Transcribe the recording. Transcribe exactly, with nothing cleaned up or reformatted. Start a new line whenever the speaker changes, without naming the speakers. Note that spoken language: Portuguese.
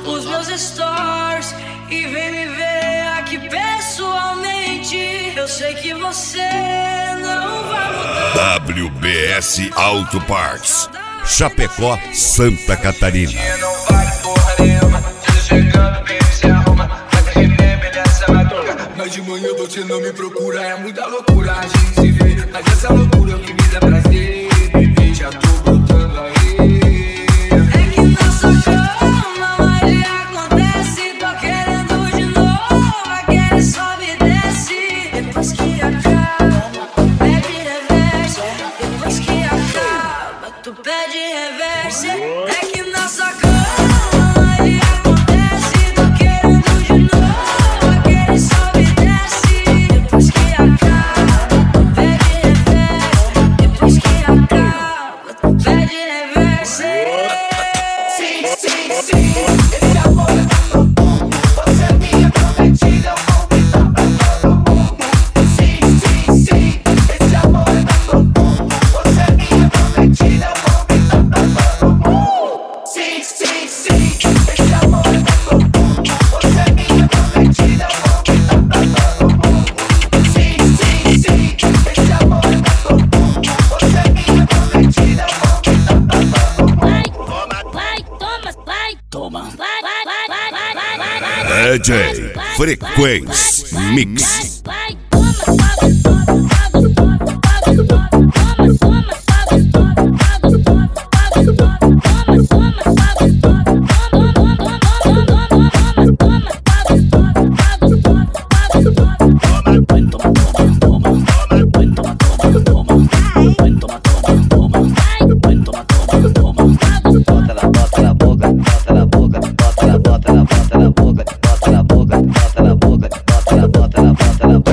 os meus stories e vem me ver aqui pessoalmente. Eu sei que você não vai mudar.
W B S Auto Parts, Chapecó, Santa Catarina.
Não vale porra nenhuma, chegando bem se arruma, mas remember dessa madruga. Mas de manhã você não me procura, é muita loucura a gente se vê, mas essa loucura é o que me dá prazer. Bebê, já tô voltando aí.
É que nossa cama hoje acontece, tô querendo de novo, aquele sobe e desce. Depois que acaba, pede reverse. Depois que acaba, tu pede reverse. É que nossa cama hoje acontece, tô querendo de novo, aquele sobe e desce. Depois que acaba, tu pede reverse. Depois que acaba, tu pede reverse.
Sim, sim, sim, esse amor é tão bom. Você é minha prometida, eu vou gritar pra todo mundo. Sim, sim, sim, esse amor é tão bom. Você é minha prometida, eu vou gritar pra todo mundo. Sim, sim, sim, esse amor é tão bom. Você é minha prometida, eu vou gritar pra todo mundo. Sim, sim, sim, esse amor é tão bom. Você é minha prometida, eu vou gritar pra todo mundo.
Vai, toma, vai, toma, vai, vai, vai, vai, vai, vai, vai, vai.
D J Frequência Mix.